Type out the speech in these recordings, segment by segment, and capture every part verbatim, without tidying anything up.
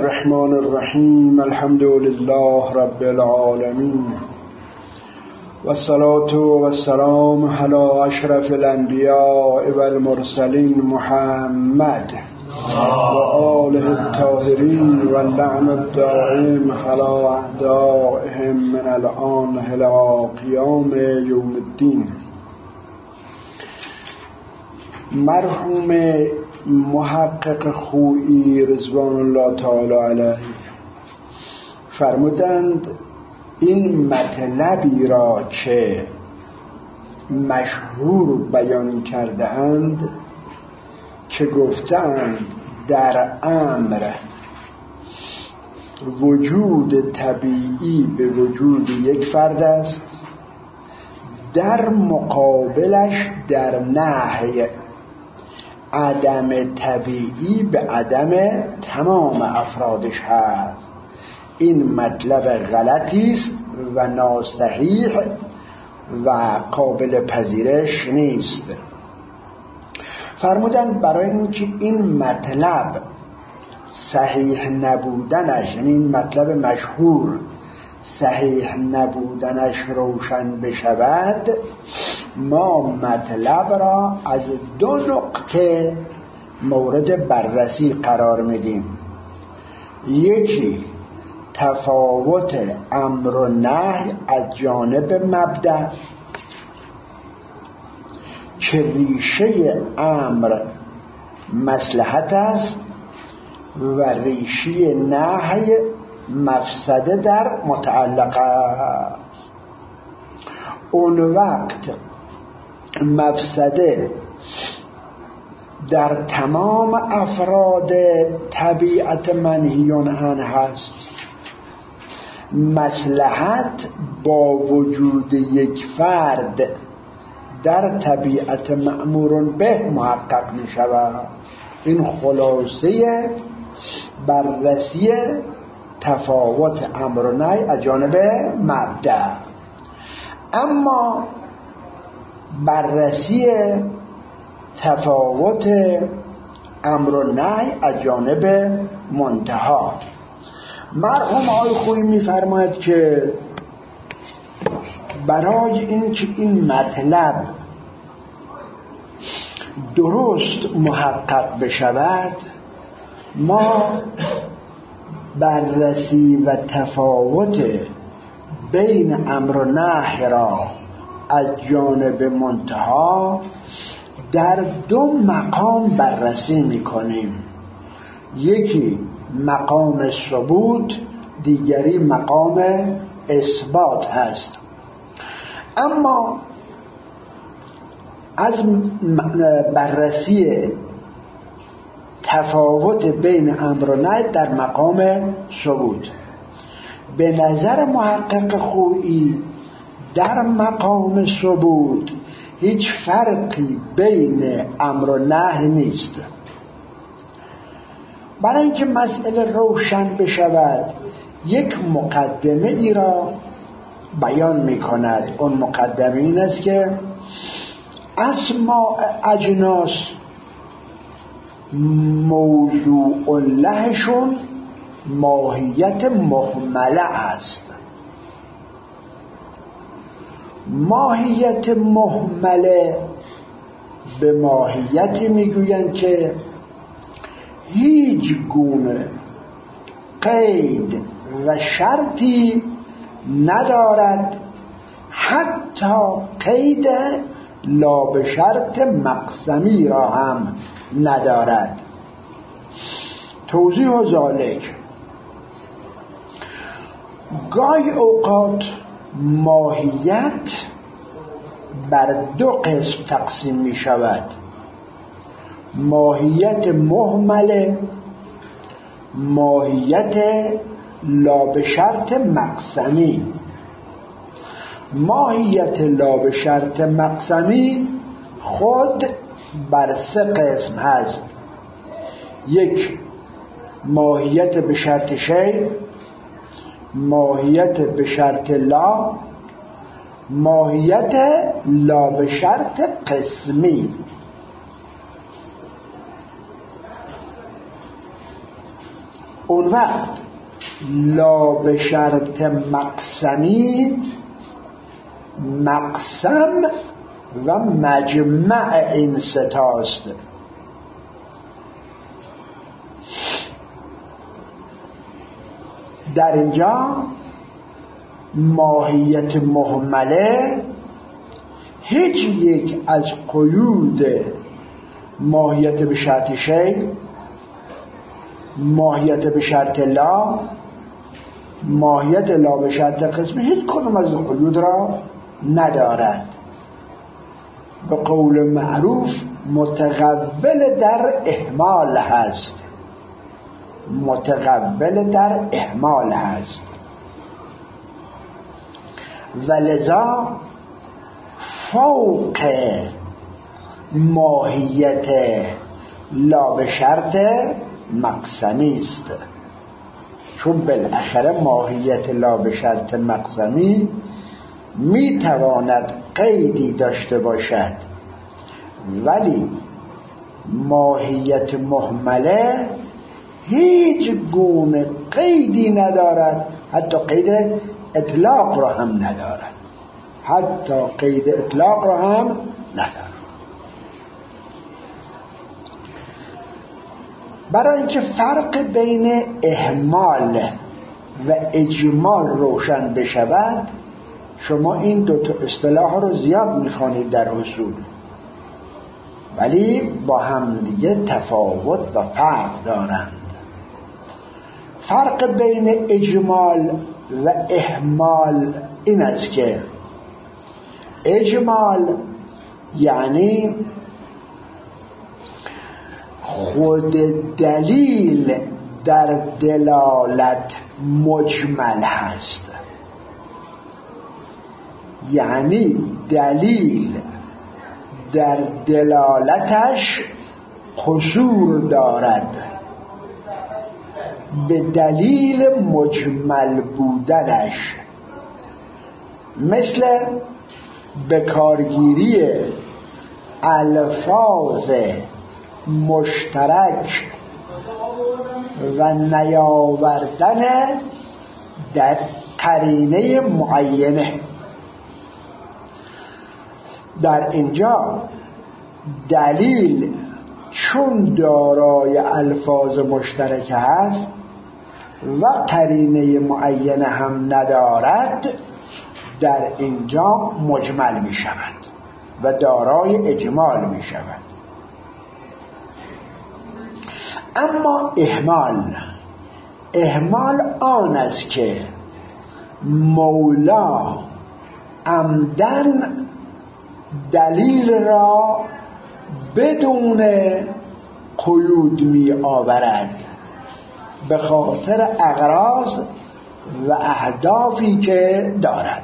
الرحمن الرحیم الحمد لله رب العالمین والصلاة والسلام علی اشرف الانبیاء والمرسلین محمد و آله الطاهرین و اللعن الدائم علی اعدائهم من الآن الی قیام یوم الدین. مرحوم محقق خویی رضوان الله تعالی علیه فرمودند این مطلبی را که مشهور بیان کرده اند که گفتند در امر وجود طبیعی به وجود یک فرد است، در مقابلش در نهی عدم طبیعی به عدم تمام افرادش هست. این مطلب غلطی است و ناصحیح و قابل پذیرش نیست. فرمودند برای اینکه این مطلب صحیح نبودنش، یعنی این مطلب مشهور صحیح نبودنش روشن بشود، ما مطلب را از دو نقطه مورد بررسی قرار میدیم. یکی تفاوت امر و نهی از جانب مبدأ که ریشه امر مصلحت است و ریشه نهی مفسده در متعلق است. اون وقت مفسده در تمام افراد طبیعت منهیون عنه هست، مصلحت با وجود یک فرد در طبیعت مأمور به محقق می شود. این خلاصه بررسی تفاوت امر و نهی از جانب مبدأ. اما بررسی تفاوت امر و نهی از جانب منتها، مرحوم آقای خویی می‌فرماید که برای اینکه این مطلب درست محقق بشود، ما بررسی و تفاوت بین امر و نهی را از جانب منتها در دو مقام بررسی میکنیم. یکی مقام ثبوت، دیگری مقام اثبات هست. اما از بررسی تفاوت بین امر و نهی در مقام ثبوت، به نظر محقق خویی در مقام ثبوت هیچ فرقی بین امر و نهی نیست. برای اینکه مسئله روشن بشود یک مقدمه ای را بیان می کند. اون مقدمه این است که اسماء اجناس موضوع لهشون ماهیت مهمله است. ماهیت مهمله به ماهیتی میگویند که هیچ گونه قید و شرطی ندارد، حتی قید لا به شرط مقسمی را هم ندارد. توضیح و ذالک، گاهی اوقات ماهیت بر دو قسم تقسیم می شود: ماهیت مهمله، ماهیت لا به شرط مقسمی. ماهیت لا به شرط مقسمی خود بر سه قسم هست: یک ماهیت به شرط شیء، ماهیت به شرط لا، ماهیت لا به شرط قسمی. اون وقت لا به شرط مقسمی، مقسم و مجمع این ستاست. در اینجا ماهیت مهمله هیچ یک از قیود ماهیت به شرط شی، ماهیت به شرط لا، ماهیت لا به شرط قسمی، هیچ کدوم از قیود را ندارد. به قول معروف متقبل در احمال هست، متقبل در احمال هست. ولذا فوق ماهیت لا به شرط مقسمی است، چون بالاخره ماهیت لا به شرط مقسمی می تواند قیدی داشته باشد، ولی ماهیت مهمله هیچ گونه قیدی ندارد، حتی قید اطلاق را هم ندارد، حتی قید اطلاق را هم ندارد. برای اینکه فرق بین اهمال و اجمال روشن بشود، شما این دو تا اصطلاح رو زیاد میخوانید در اصول، ولی با هم دیگه تفاوت و فرق دارند. فرق بین اجمال و اهمال این است که اجمال یعنی خود دلیل در دلالت مجمل هست، یعنی دلیل در دلالتش قصور دارد به دلیل مجمل بودنش، مثل بکارگیری الفاظ مشترک و نیاوردن در قرینه معینه. در اینجا دلیل چون دارای الفاظ مشترک هست و قرینه معینه هم ندارد، در اینجا مجمل می شود و دارای اجمال می شود. اما اهمال اهمال آن است که مولا عمدن دلیل را بدون قیود می آورد به خاطر اغراض و اهدافی که دارد.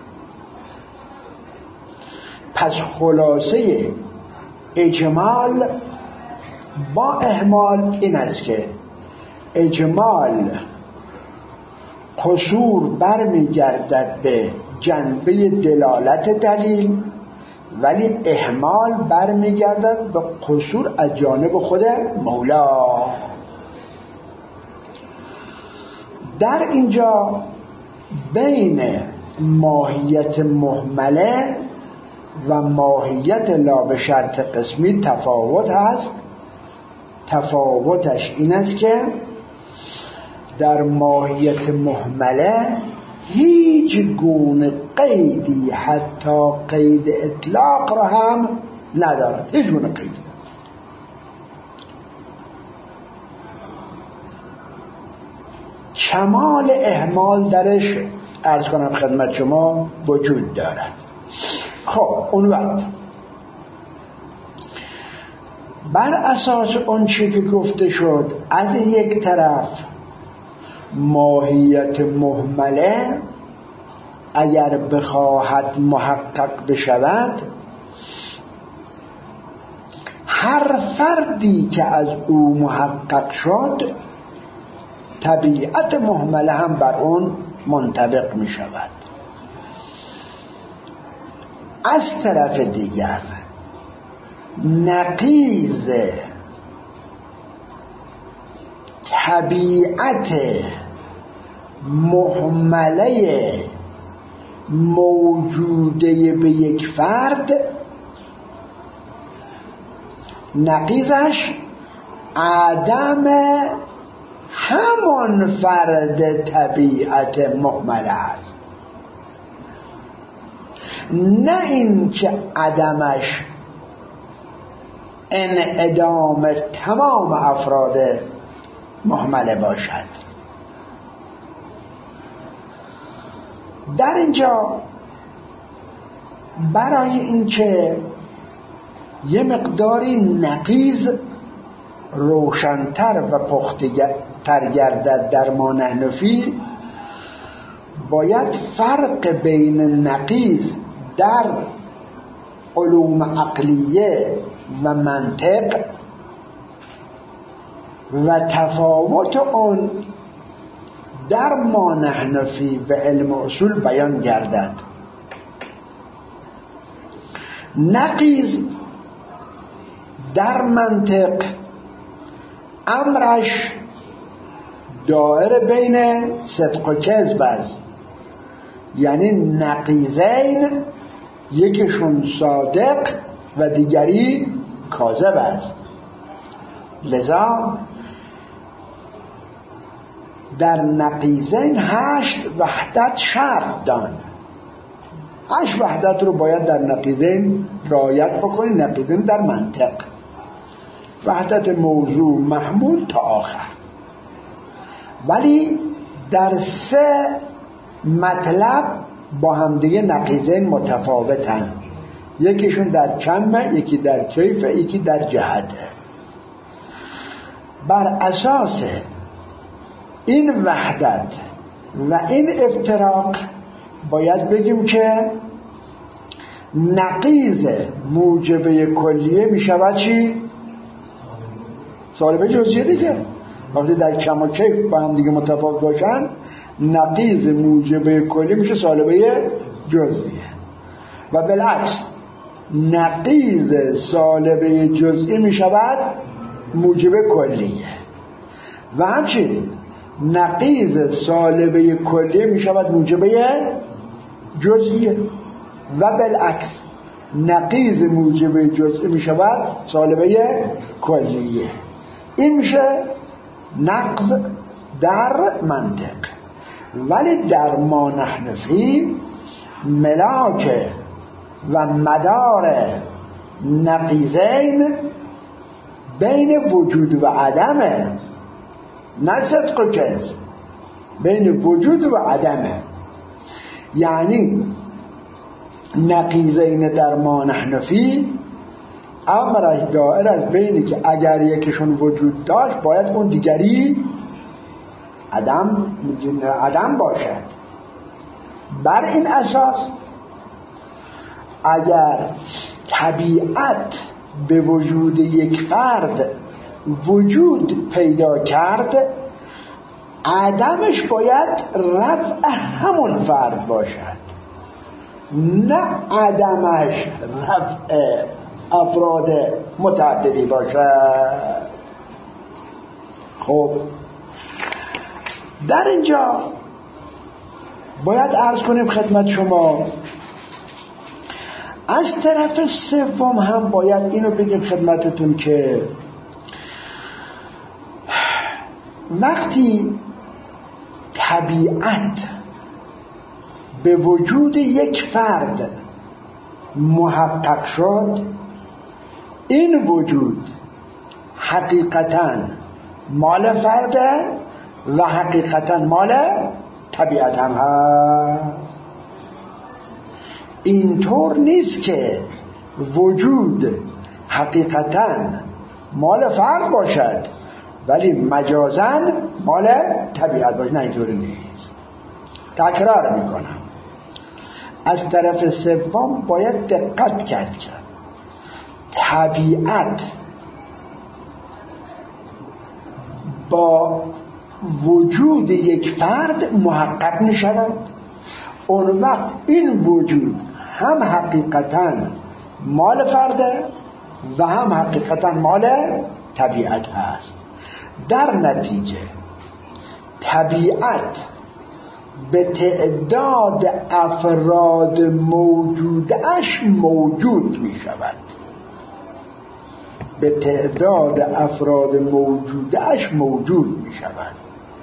پس خلاصه اجمال با اهمال این است که اجمال قصور برمیگردد به جنبه دلالت دلیل، ولی اهمال برمیگردد به قصور از جانب خود مولا. در اینجا بین ماهیت مهمله و ماهیت لا به شرط قسمی تفاوت هست. تفاوتش این است که در ماهیت مهمله هیچ گونه قیدی، حتی قید اطلاق را هم ندارد، هیچ گونه قیدی. کمال اهمال درش عرض کنم خدمت شما وجود دارد. خب اون وقت بر اساس اون چی که گفته شد، از یک طرف ماهیت مهمله اگر بخواهد محقق بشود، هر فردی که از او محقق شد طبیعت مهمله هم بر اون منطبق می شود. از طرف دیگر نقیض طبیعت محمله موجوده به یک فرد نقیضش عدم همان فرد طبیعت محمله است، نه این که عدمش انعدام تمام افراد محمله باشد. در اینجا برای اینکه یه مقداری نقیض روشن‌تر و پخته‌تر گردد در ما نحنفی، باید فرق بین نقیض در علوم عقلیه و منطق و تفاوت آن در ما نحنفی و علم اصول بیان گردد. نقیض در منطق امرش دائر بین صدق و کذب است، یعنی نقیضین یکیشون صادق و دیگری کاذب است. لذا در نقیضین هشت وحدت شرط دان. هشت وحدت رو باید در نقیضین رعایت بکنی. نقیضین در منطق وحدت موضوع محمول تا آخر، ولی در سه مطلب با همدیگه نقیضین متفاوتن. یکیشون در کمه، یکی در کیفه، یکی در جهته. بر اساس این وحدت و این افتراق باید بگیم که نقیض موجبه کلیه می شود چی؟ سالبه جزئیه دیگه. وقتی در کم و کیف با هم دیگه متفاوت باشن، نقیض موجبه کلیه میشه سالبه جزئیه، و بالعکس نقیض سالبه جزئی می شود موجبه کلیه، و همچنین نقیض سالبه کلیه می شود موجبه جزئیه، و بالعکس نقیض موجبه جزئی می شود سالبه کلیه. این میشه نقض در منطق. ولی در ما نحنفی ملاک و مدار نقیضین بین وجود و عدمه، نه صدق و کذب، بین وجود و عدمه. یعنی نقیضین در ما نحنفی امرش دائر از بینی که اگر یکیشون وجود داشت باید اون دیگری عدم عدم باشد. بر این اساس اگر طبیعت به وجود یک فرد وجود پیدا کرد، عدمش باید رفع همون فرد باشد، نه عدمش رفع افراد متعددی باشد. خب در اینجا باید عرض کنیم خدمت شما، از طرف سوم هم باید اینو بگیم خدمتتون که وقتی طبیعت به وجود یک فرد محقق شد، این وجود حقیقتاً مال فرده و حقیقتاً مال طبیعت هم هست. اینطور نیست که وجود حقیقتاً مال فرد باشد ولی مجازاً مال طبیعت باشه، نه اینطوری نیست. تکرار میکنم، از طرف سوم باید دقت کرد که طبیعت با وجود یک فرد محقق می شود، اون وقت این وجود هم حقیقتاً مال فرده و هم حقیقتاً مال طبیعت هست. در نتیجه طبیعت به تعداد افراد موجودش موجود می شود، به تعداد افراد موجودش موجود می شود.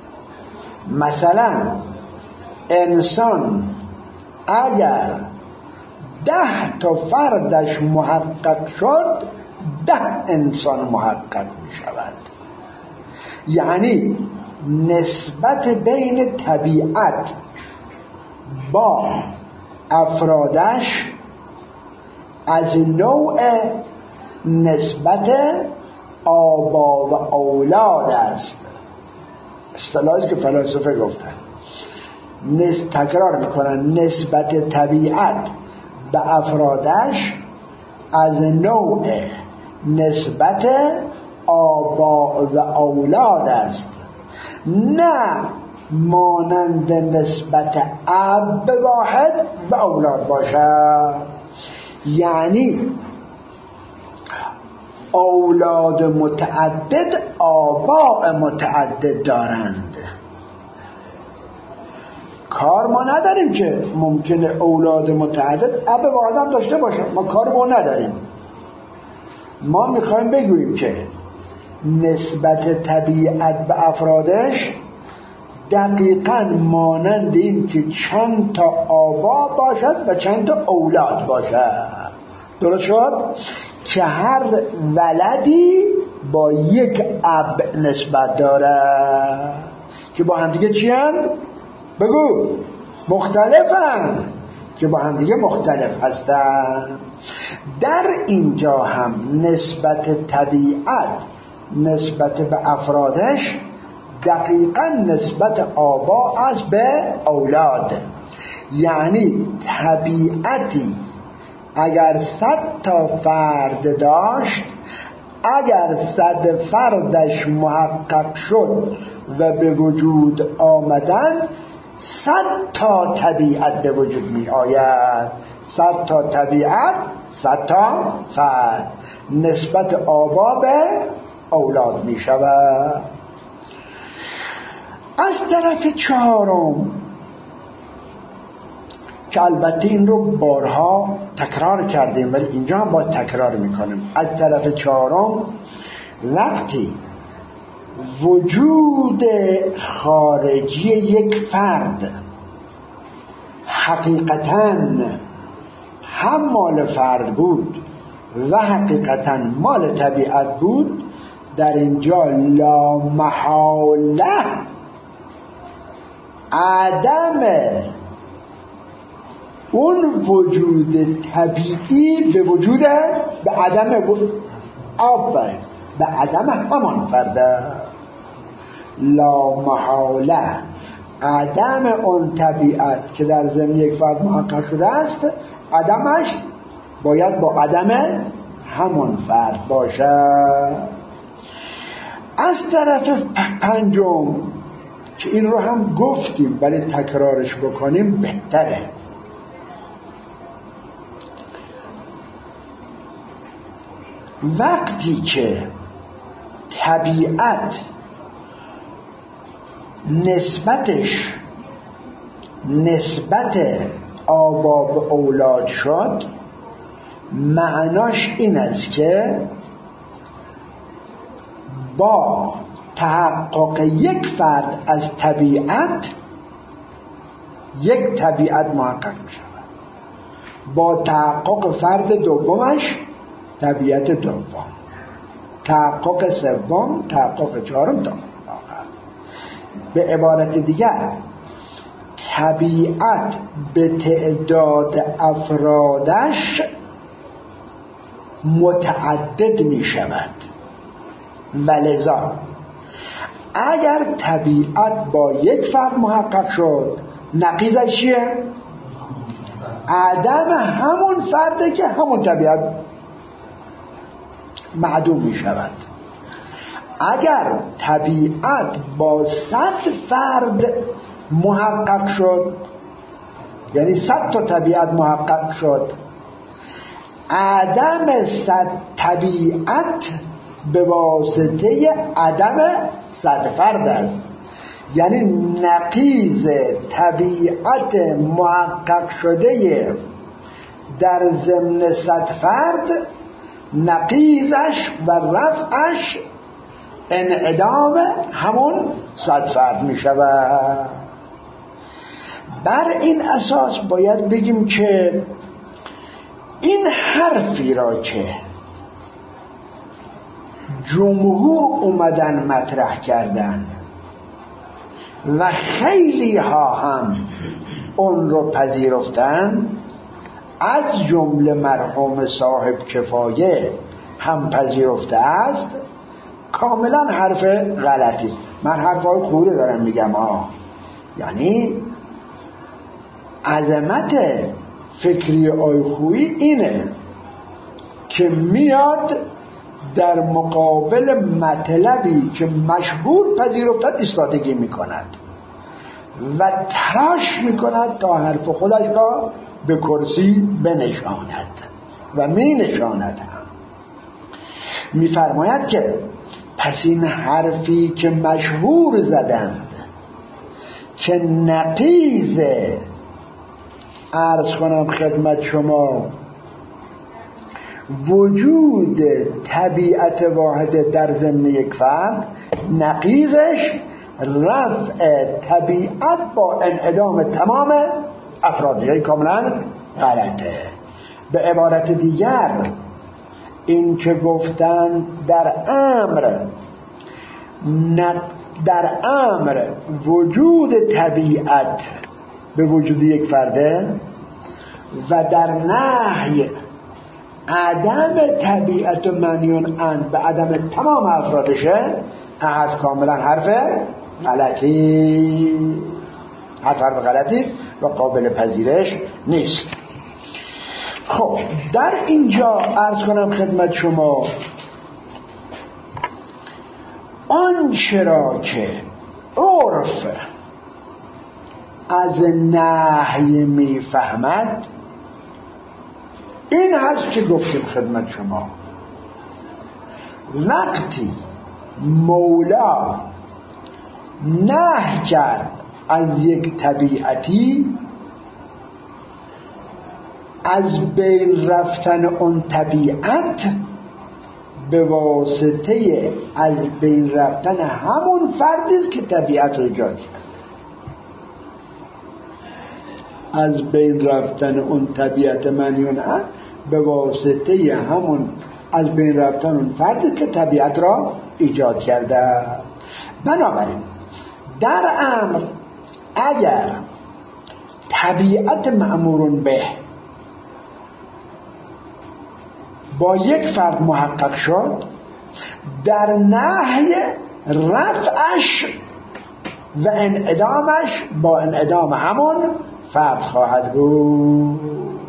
مثلا انسان اگر ده تا فردش محقق شد، ده انسان محقق می شود. یعنی نسبت بین طبیعت با افرادش از نوع نسبت آبا و اولاد است. اصطلاحی که فلاسفه گفتن، نس... تکرار میکنن، نسبت طبیعت به افرادش از نوع نسبت آبا و اولاد است، نه مانند نسبت اب واحد و اولاد باشد. یعنی اولاد متعدد آباء متعدد دارند. کار ما نداریم که ممکنه اولاد متعدد اب واحد هم داشته باشه، ما کار ما نداریم. ما میخوایم بگوییم که نسبت طبیعت به افرادش دقیقاً مانند این که چند تا آبا باشد و چند تا اولاد باشد. درست شد؟ که هر ولدی با یک اب نسبت داره که با هم دیگه چی هست؟ بگو. مختلفن، که با هم دیگه مختلف هستن. در اینجا هم نسبت طبیعت نسبت به افرادش دقیقاً نسبت آبا است به اولاد. یعنی طبیعتی اگر صد تا فرد داشت، اگر صد فردش محقق شد و به وجود آمدند، صد تا طبیعت به وجود می آید. صد تا طبیعت، صد تا فرد، نسبت آبا به اولاد می شود. از طرف چهارم، که البته این رو بارها تکرار کردیم ولی اینجا هم باید تکرار میکنیم، از طرف چهارم وقتی وجود خارجی یک فرد حقیقتاً هم مال فرد بود و حقیقتاً مال طبیعت بود، در اینجا لا محاله عدم اون وجود طبیعی به وجود به عدم آفر به عدم همان فرده، لا محاله عدم اون طبیعت که در ضمن یک فرد محقق شده است، عدمش باید با عدم همان فرد باشه. از طرف پنجم که این رو هم گفتیم ولی تکرارش بکنیم بهتره، وقتی که طبیعت نسبتش نسبت آبا به اولاد شد، معناش این است که با تحقق یک فرد از طبیعت یک طبیعت محقق می شود، با تحقق فرد دومش طبیعت دوم، تحقق سوم، تحقق چهارم تا آخر. به عبارت دیگر طبیعت به تعداد افرادش متعدد می شود و لذا اگر طبیعت با یک فرد محقق شد، نقیضش چیه؟ عدم همون فرده که همون طبیعت معدوم می شود. اگر طبیعت با صد فرد محقق شد، یعنی صد تا طبیعت محقق شد، عدم صد طبیعت به واسطه عدم صد فرد است. یعنی نقیض طبیعت محقق شده در ضمن صد فرد، نقیضش و رفعش انعدام همون صد فرد می شود. بر این اساس باید بگیم که این حرفی را که جمهور اومدن مطرح کردن و خیلی ها هم اون رو پذیرفتن، از جمله مرحوم صاحب کفایه هم پذیرفته است، کاملا حرف غلطی است. من حرفای خوبی دارم میگم ها، یعنی عظمت فکری آی خویی اینه که میاد در مقابل مطلبی که مشهور پذیرفتد ایستادگی میکند و تلاش میکند تا حرف خودش را به کرسی بنشاند و می نشاند هم. میفرماید که پس این حرفی که مشهور زدند که نقیض، عرض کنم خدمت شما، وجود طبیعت واحد در ضمن یک فرد، نقیضش رفع طبیعت با انعدام تمام افراد، یعنی کاملا غلطه. به عبارت دیگر این که گفتن در امر در امر وجود طبیعت به وجود یک فرده و در نهی عدم طبیعت منیون اند به عدم تمام افرادشه، حرف کاملا حرف غلطی حرف حرف غلطی و قابل پذیرش نیست. خب در اینجا عرض کنم خدمت شما آنچه را که عرف از نهی میفهمد این هست که گفتیم خدمت شما، وقتی مولا نهی کرد از یک طبیعتی، از بین رفتن اون طبیعت به واسطه از بین رفتن همون فردی است که طبیعت رو ایجاد کرد. از بین رفتن اون طبیعت منیون هست به واسطه همون از بین رفتن اون فردی که طبیعت را ایجاد کرده. بنابراین در امر اگر طبیعت مأمورون به با یک فرد محقق شد، در نهی رفعش و انعدامش با انعدام همون فرد خواهد بود.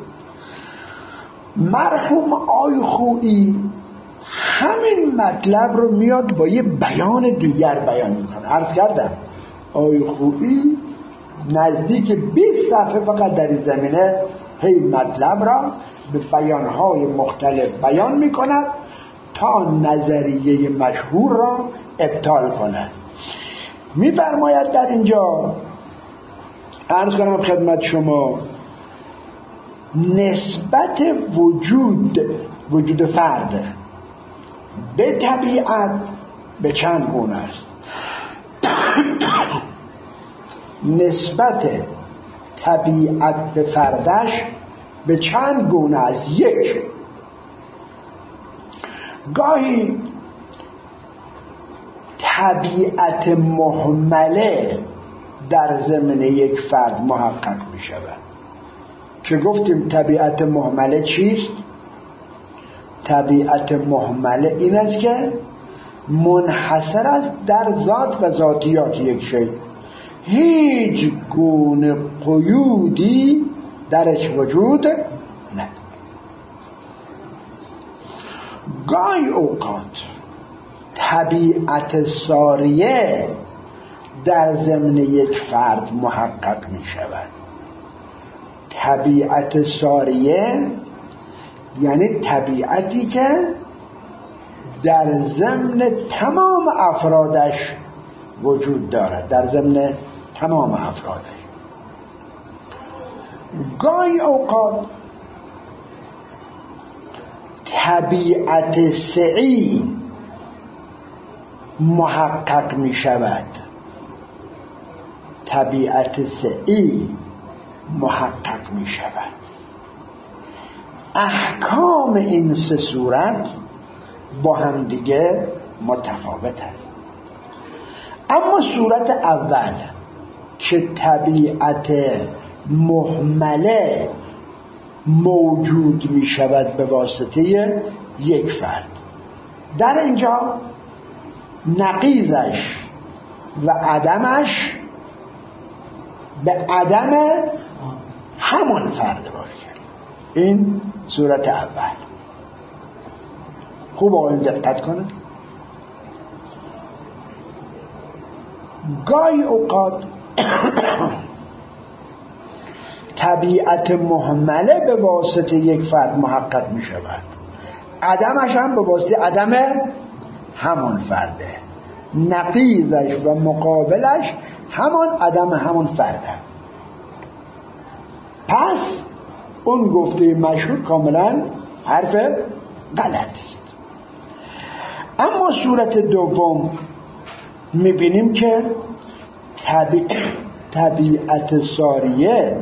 مرحوم آی خویی همین مطلب رو میاد با یه بیان دیگر بیان میکنه. عرض کردم آی خویی نزدیک بیست صفحه فقط در این زمینه هی مطلب را به بیانهای مختلف بیان میکند تا نظریه مشهور را ابطال کند. میفرماید در اینجا، عرض کنم خدمت شما، نسبت وجود وجود فرد به طبیعت به چند گونه است. نسبت طبیعت به فردش به چند گونه است. یک، گاهی طبیعت مهمله در ضمن یک فرد محقق می شود که گفتیم طبیعت مهمله چیست؟ طبیعت مهمله این است که منحصر است در ذات و ذاتیات یک شی، هیچ گونه قیودی درش وجود نه. گاهی اوقات طبیعت ساریه در ضمن یک فرد محقق می شود. طبیعت ساریه یعنی طبیعتی که در ضمن تمام افرادش وجود دارد در ضمن تمام افرادش. گاهی اوقات طبیعت سعی محقق می شود، طبیعت سعی محقق می شود. احکام این سه صورت با هم دیگه متفاوت است. اما صورت اول که طبیعت مهمله موجود می شود به واسطه یک فرد، در اینجا نقیضش و عدمش به عدم همون فرد باشه. این صورت اول. خوب آقایون دقت کنه. گاهی اوقات طبیعت مهمله به واسطه یک فرد محقق می شود، عدمش هم به واسطه عدم همون فرده، نقیضش و مقابلش همان عدم همون فرده. پس اون گفته مشهور کاملا حرف غلط است. اما صورت دوم میبینیم که طبیع... طبیعت ساریه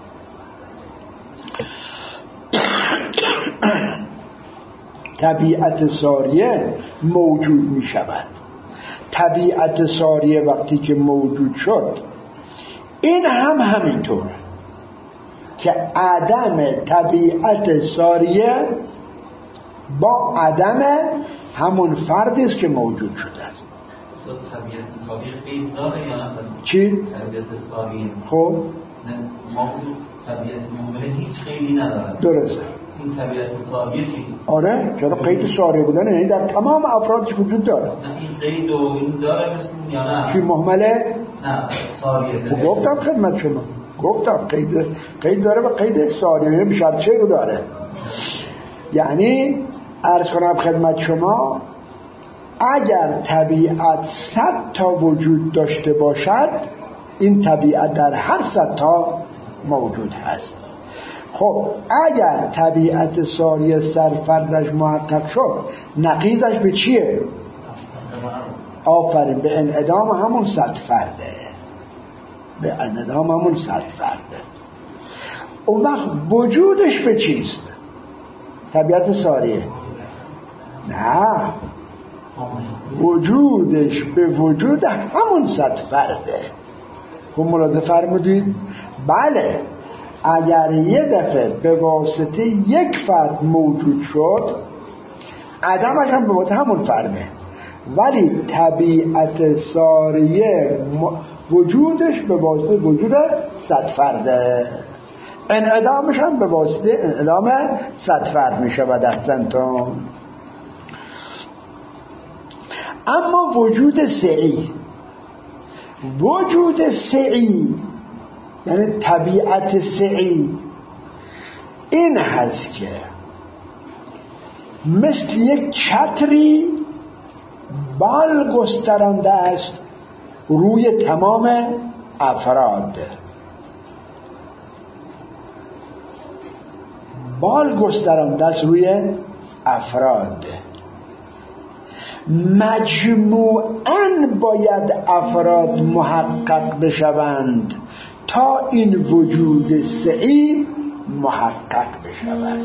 طبیعت ساریه موجود می شود. طبیعت ساریه وقتی که موجود شد، این هم همینطور که عدم طبیعت ساریه با عدم همون فردی است که موجود شده است. طبیعت ساریه قید داره یا نه؟ چی؟ طبیعت ساریه خب موجود، طبیعت مهمله هیچ قیدی نداره. درسته. این طبیعت ساریه چی؟ آره، چرا قید ساریه بودن یعنی در تمام افرادش وجود داره. نه این قید و این داره مثل یا نه؟ چی مهمله؟ نه ساریه. گفتم خدمت شما، گفتم قید قید داره و قید ساریه به شرط چه رو داره. یعنی عرض کنم خدمت شما اگر طبیعت صد تا وجود داشته باشد، این طبیعت در هر صد تا موجود هست. خب اگر طبیعت ساریه سرفردش محقق شد، نقیضش به چیه؟ آفرین، به انعدام همون صد فرده، به انعدام همون صد فرده. اون وقت وجودش به چیست؟ طبیعت ساریه؟ نه، وجودش به وجود همون صد فرده. خب ملاحظه فرمودید؟ بله، اگر یه دفعه به واسطه یک فرد موجود شد، عدمش هم به واسطه همون فرده، ولی طبیعت ساریه وجودش به واسطه وجود صد فرده، انعدامش هم به واسطه انعدام صد فرد می شود. احسنتم. اما وجود سعی، وجود سعی یعنی طبیعت سعی این هست که مثل یک چتری بال گسترانده است روی تمام افراد. بال گسترانده است روی افراد. مجموعاً باید افراد محقق بشوند تا این وجود سعی محقق بشود.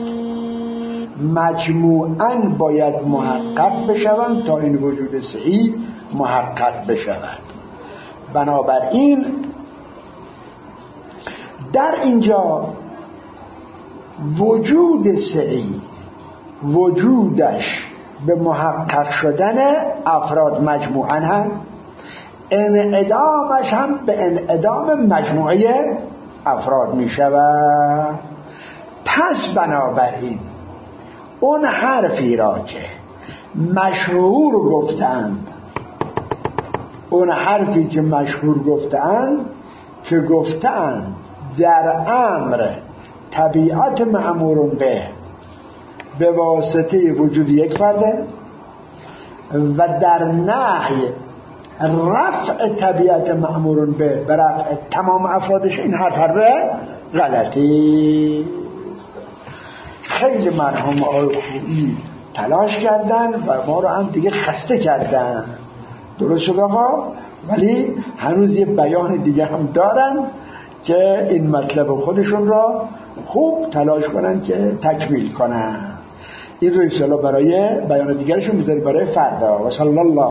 مجموعاً باید محقق بشوند تا این وجود سعی محقق بشود. بنابراین در اینجا وجود سعی وجودش به محقق شدن افراد مجموعاً هست، انعدامش هم به انعدام مجموعه افراد می شود. پس بنابراین اون حرفی را که مشهور گفتند، اون حرفی که مشهور گفتند که گفتند در امر طبیعت مأمور به به واسطه وجود یک فرده و در نهی رفع طبیعت مأمورون به برفع تمام افرادش، این حرف حرف غلطی. خیلی مرحوم آقای خویی تلاش کردن و ما رو هم دیگه خسته کردن، درست شد آقا، ولی هنوز یه بیان دیگه هم دارن که این مطلب خودشون را خوب تلاش کنن که تکمیل کنن. این رو انشاءالله برای بیان دیگرشون میذاری برای فردا. و صلی الله